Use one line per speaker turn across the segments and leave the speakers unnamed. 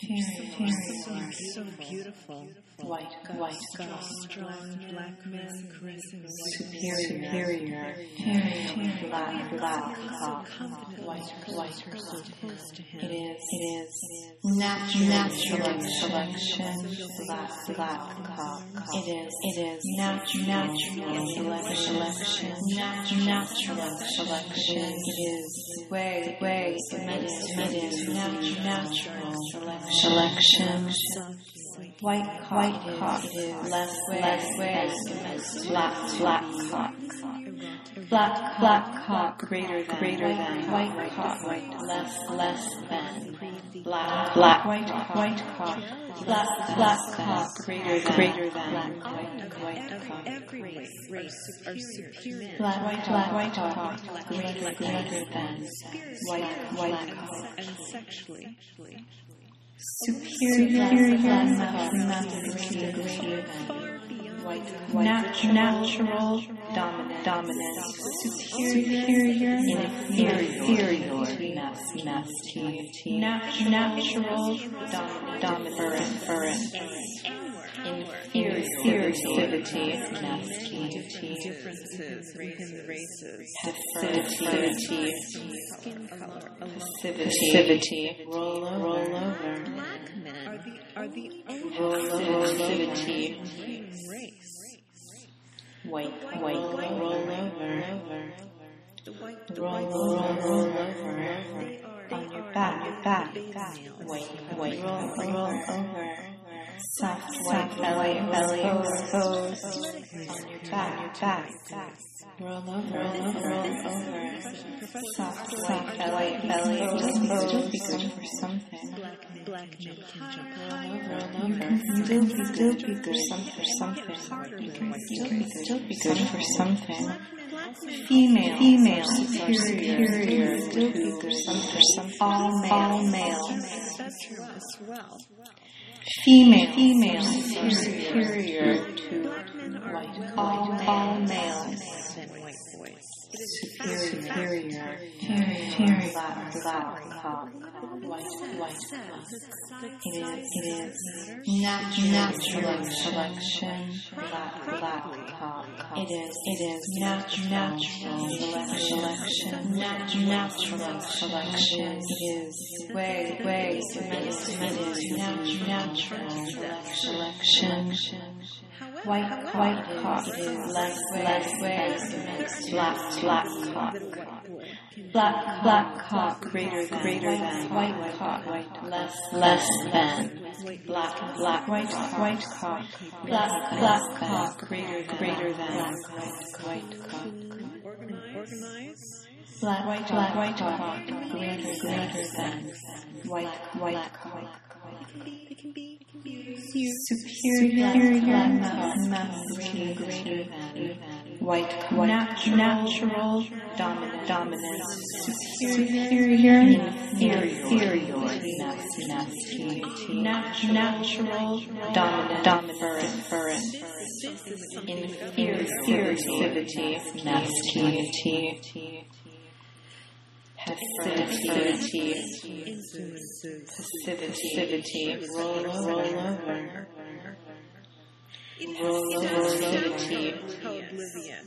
So beautiful. White God, strong black man caressing
superior, black cock, white
so close to him.
It is natural selection, black cock. It is natural selection, natural selection. It is way. It is natural selection. White cock, less way, black cock. Black cock, greater than white cock, less than black white cock. Black cock, greater than white cock.
Every race are superior.
White cock, greater than white cock.
And sexually.
Superior than natural dominance, superior inferior natural dominance, inferiority,
differences within races,
passivity,
skin color,
passivity, roll over.
Black men are the
Passivity,
human race.
white, roll over.
The white
Roll over. On your back, white, roll over. Soft white belly exposed. On your back. Roll over. Soft belly exposed. Be good for something.
black men can jump higher.
You can still be good for something. You can still be good for something. Female, superior, still be good for something. All male.
As well.
Female, superior to white. All male.
Than white boys.
Superior, black cock, white cock. It is natural selection, black cock. It is natural selection, natural selection. It is way. It is natural selection. White cock, less way, black cock. Black cock, greater than white cock, less than black white cock. Black cock, greater than white cock.
Organize.
Black white cock, greater than white cock.
It can be
Superior masculinity, greater than white natural dominance, superior inferiority, natural dominance, inferiority, masculinity. Passivity, roll over.
oblivious.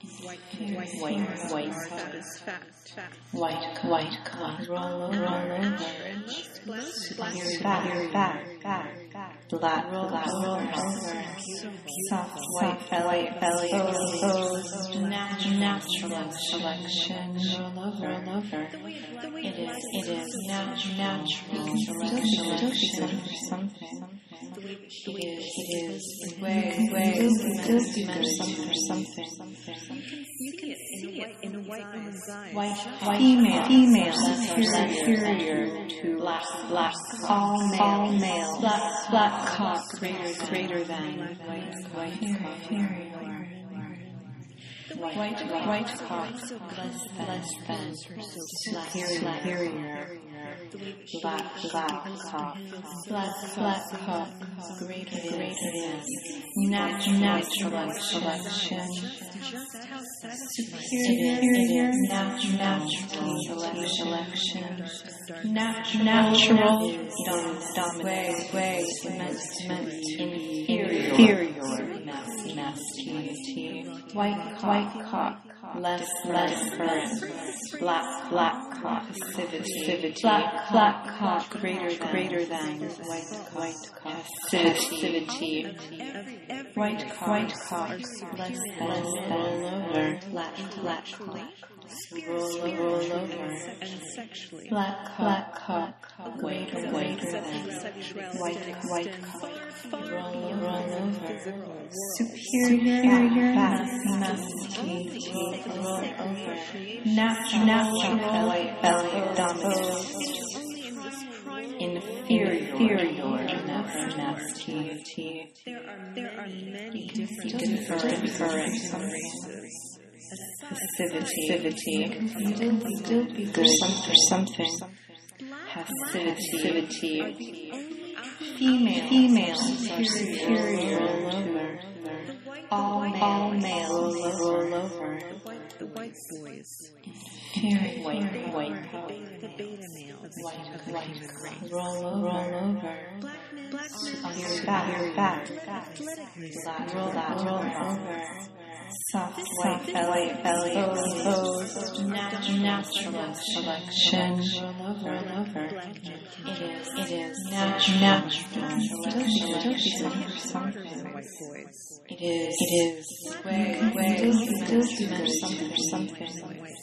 White cock, roll over. Superior back. Black roll over. Soft white belly exposed. Natural selection. Roll over. It is natural selection for something. It is way for something.
You can see it in a white woman's eyes.
Female, superior to black, all male, black cock, greater than white cock. white cock, less than, superior, black cock, greater than, natural selection, superior, natural selection, natural, way, cement, inferior, masculinity, white cock, less current, black cock, passivity, black cock, greater than, white cock, passivity, white cock, less than, roll over, black cock, roll over, black cock, greater than, white cock, roll over, superior, masculinity, roll over, natural belly dominant, inferior, masculinity.
There are many
different passivity, still be good for something, passivity, female, superior to all male, roll over,
the white boys,
white
the beta males,
white roll over,
black
superior back, roll over, soft white belly exposed, natural selection, roll over, it is natural selection for something, it is way for something,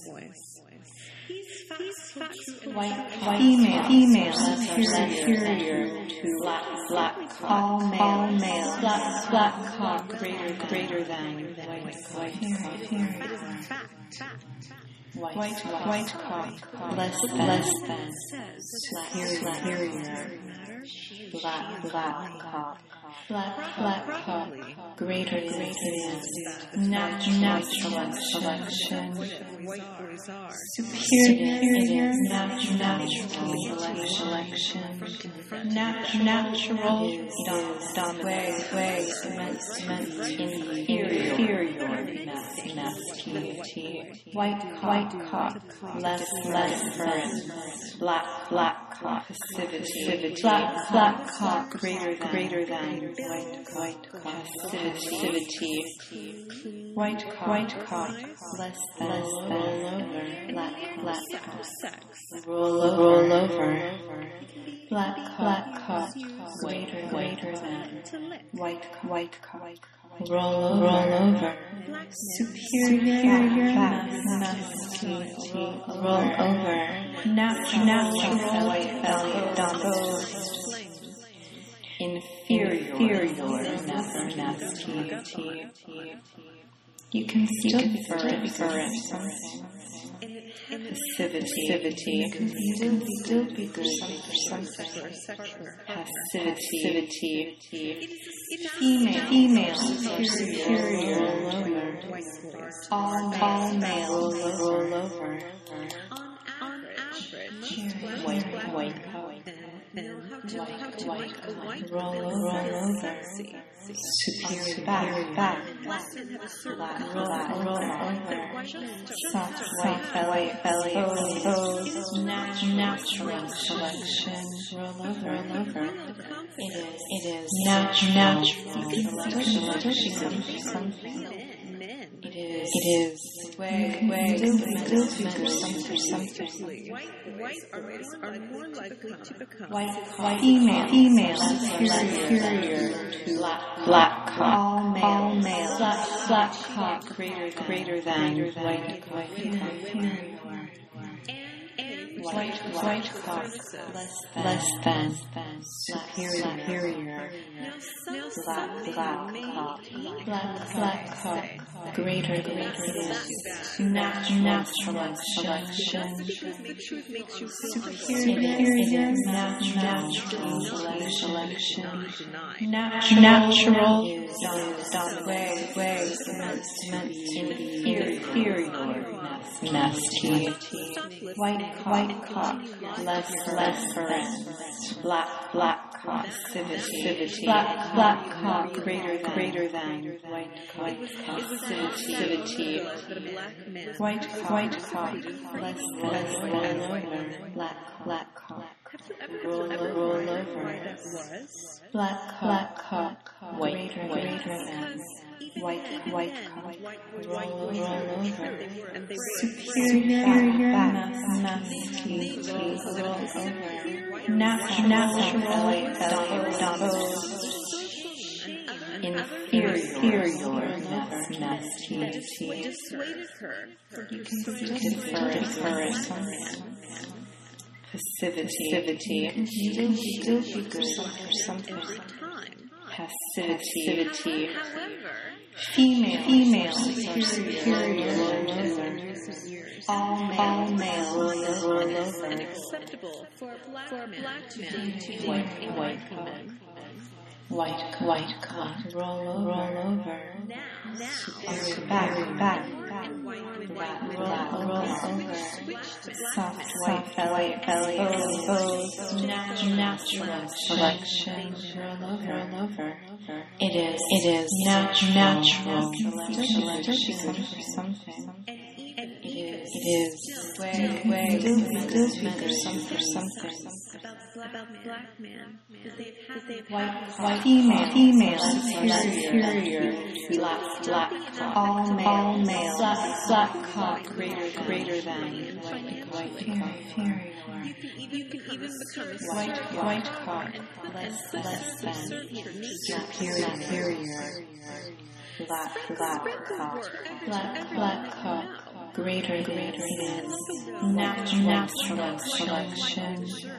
white female superior to black all male, black cock greater than, white cock less than, superior, black cock, greater than, natural selection, superior, natural selection, natural way, cement, inferior, masculinity, white cock, less current, black cock, passivity, black cock, greater than, white cock, passivity, white cock, less than, black cock, roll over, black cock, greater than, white cock, roll over, superior, masculinity, roll over, natural white belly dominant, inferior, masculinity. You can still different something. Passivity. You can still be good for something. Passivity. Female superior over. All male roll over.
on average,
White roll over. Superior back, roll over, soft white belly exposed, natural selection, roll over, it is natural selection for something, it is way for something.
white boys are more likely to become
Female superior to black cock, all male, black cock greater than, white cock, white cock, less than, superior, black cock, greater, natural selection, superior, natural selection, natural way, inferior, nasty, white cock, less black cock, passivity, black cock, greater than, white cock, passivity, white cock, less than, black cock, roll over, black cock, greater than, white cock, roll over, superior, nasty, roll over, natural, inferior, nasty,
dissuaded her from
defer something. Passivity, you can still be good for something. Passivity, female, superior, all male, roll over,
unacceptable for black men to
white cock, roll over, back, roll over, soft white belly, natural selection, roll over. It is natural selection for something. It is way for something.
About black men,
white female, superior, black all male, black cock, greater than, white inferior,
you can even become
white cock, less than, superior, black cock, greater than, natural selection,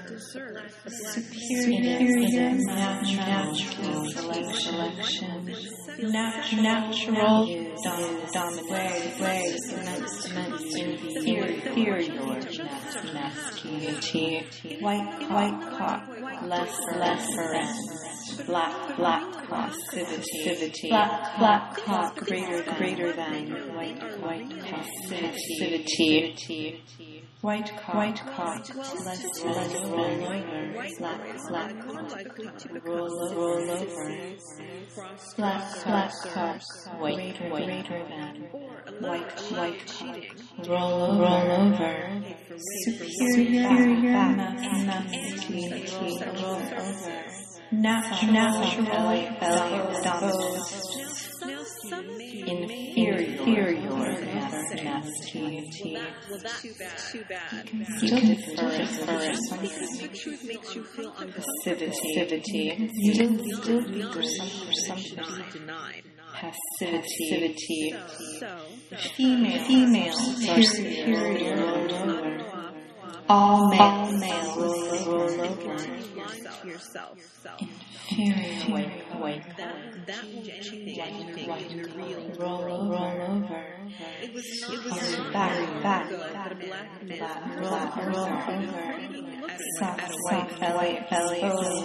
superior, natural selection, natural inferior, nasty, white cock, less than, black cock, passivity, black cock, greater than, white passivity, white cock, less than, black roll over, black cock, greater than, white cock, roll over, superior, nasty, roll over, natural inferior, nasty.
Too bad.
You can defer something.
The truth makes you feel
Passivity. You can still be for something.
denied.
Passivity.
So
Female, superior, all male, roll over.
yourself.
Inferior, white
That won't change anything in your real.
roll over.
It was
Back,
that a black man
roll over. Soft white belly,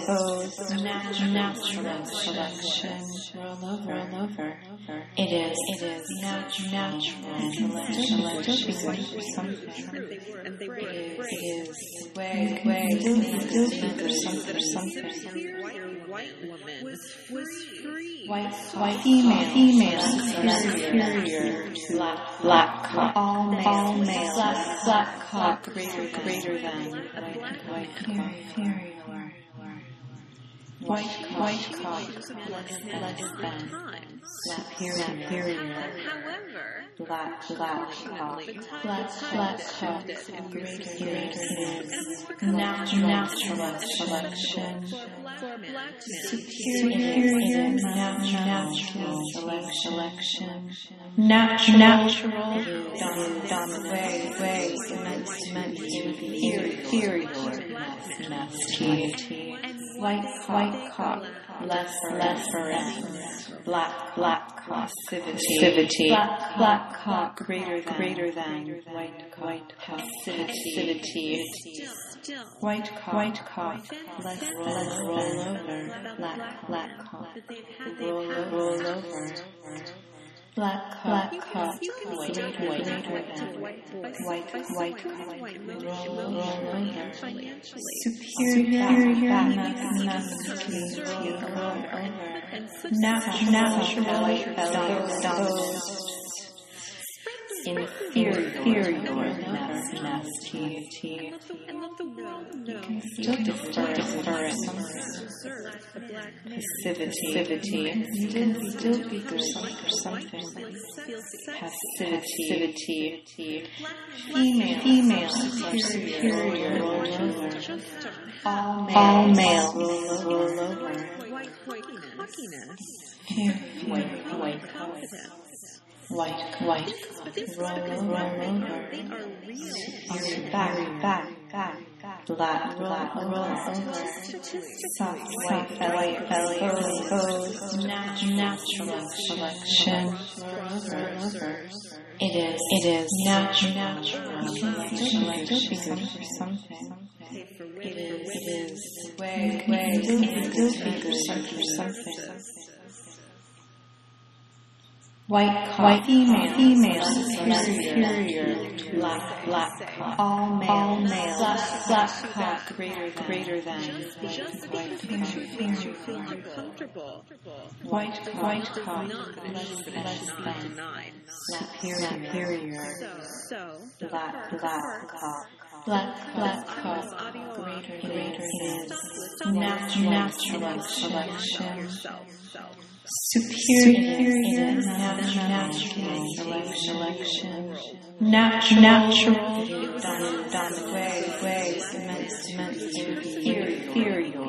natural selection, roll over. It is natural selection for something.
and they were
It is way for something.
white woman was free.
White female, superior, black cock, all male, black cock, greater than, white inferior, white cock, less than, superior, black cock, greater natural selection, superior natural selection, natural dominant way, inferior, white cock, less black cock, passivity, black cock, greater than, white passivity, white cock, less roll over, black cock, roll over. Black cock, greater than, white cock, roll over, superior, masculine, roll over, natural, white belly, inferior, nasty, you can still defer passivity, you can still be for something, passivity, female, superior, roll over, all male, roll over, white, roll over, back, black, roll over, soft, white belly, natural selection, roll over. It is natural selection for something. It is way, still for something. White cock, female, superior, black cock, all male, black cock, greater than, white cock, less than, superior, black cock. Black cock, greater than, natural selection, superior, natural selection, natural, dominant way, inferior,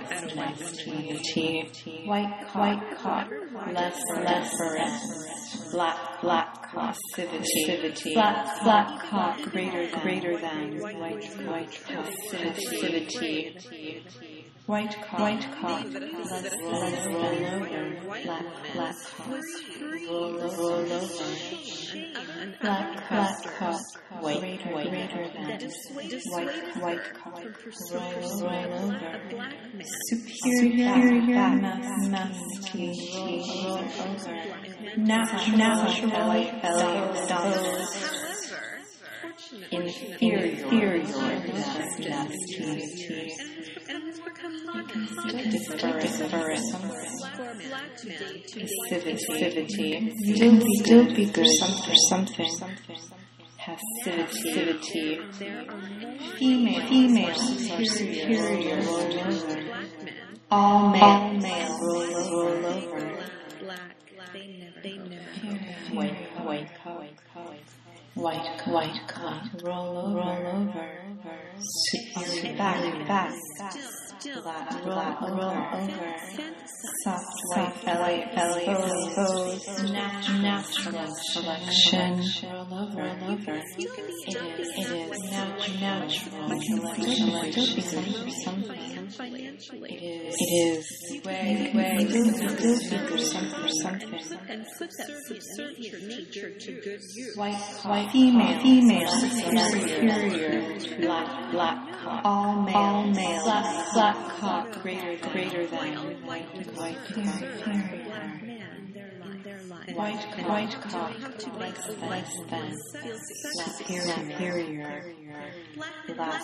white cock, less black cock, passivity, black cock, greater than, white passivity, white cock, less roll over, black cock, roll over, black cock, greater than, white cock, roll over, superior, masculine, roll over, natural, white belly, inferior, nasty. You can still defer passivity. You can still be for something. Passivity. Female, superior, roll over. All male, roll over. White cock, roll over. Superior, back. Black, roll over, soft, white belly, natural selection, roll over, it is natural selection for something, it is way, for something, white, female, superior, black cock, all male, black cock, greater than, white cock, less than, superior, black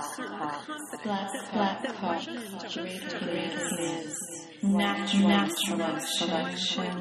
cock, greater is, natural selection,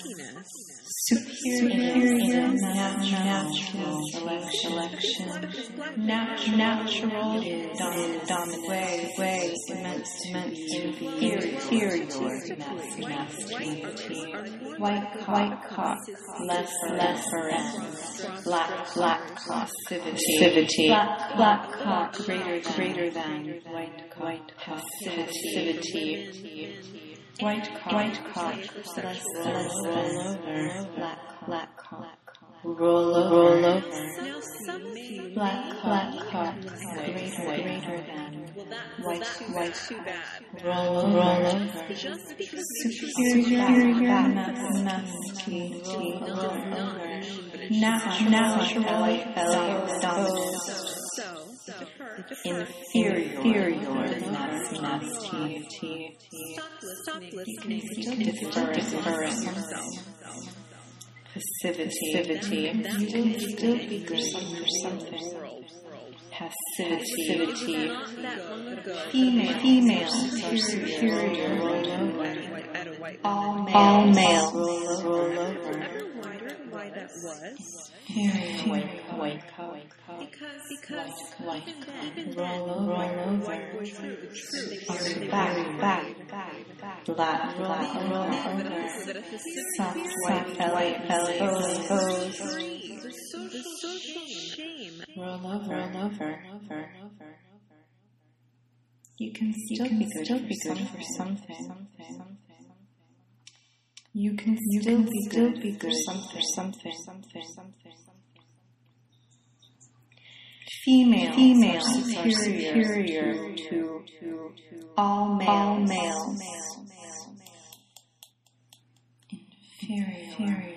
superior, natural selection, natural, dominant way, meant to be inferior to masculinity. White cock, less reference. Black cock, passivity. Black cock, greater than. White passivity. White cock, less than. Black cock. Roll over. Black cock, greater than. White cock. Roll over. Superior masculinity. Roll over. Natural dominance. Inferior masculinity. Difference. Passivity. You can still be good for something. Passivity. Females are superior. Roll over. All males roll over.
Why that was?
White cock.
Because
Roll over. Back. Black roll over. Soft white belly exposed.
the social shame.
Roll over. You can still be good for something. You can still be good for something. Females are superior to all males. Inferior